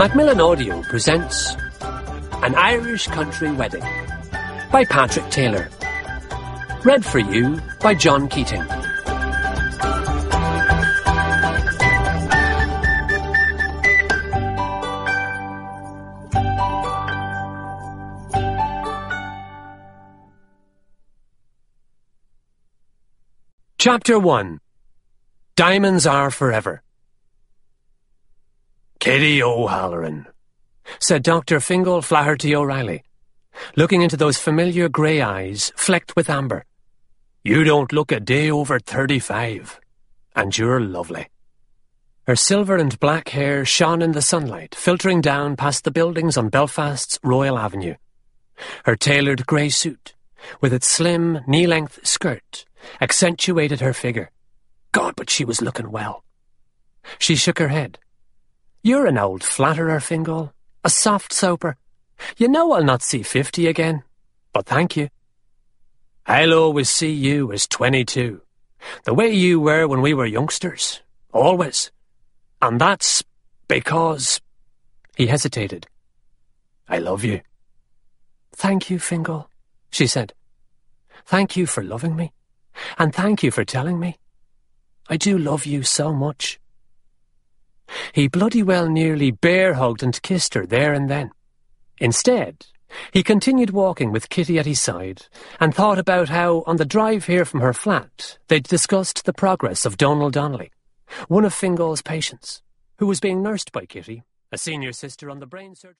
Macmillan Audio presents An Irish Country Wedding by Patrick Taylor. Read for you by John Keating. Chapter 1. Diamonds Are Forever. "Kitty O'Halloran," said Dr. Fingal Flaherty O'Reilly, looking into those familiar grey eyes flecked with amber. "You don't look a day over 35, and you're lovely." Her silver and black hair shone in the sunlight, filtering down past the buildings on Belfast's Royal Avenue. Her tailored grey suit, with its slim, knee-length skirt, accentuated her figure. God, but she was looking well. She shook her head. "You're an old flatterer, Fingal, a soft soper. You know I'll not see 50 again, but thank you. I'll always see you as 22, the way you were when we were youngsters, always. And that's because—" He hesitated. "I love you." "Thank you, Fingal," she said. "Thank you for loving me, and thank you for telling me. I do love you so much." He bloody well nearly bear-hugged and kissed her there and then. Instead, he continued walking with Kitty at his side and thought about how, on the drive here from her flat, they'd discussed the progress of Donald Donnelly, one of Fingal's patients, who was being nursed by Kitty, a senior sister on the brain surgery.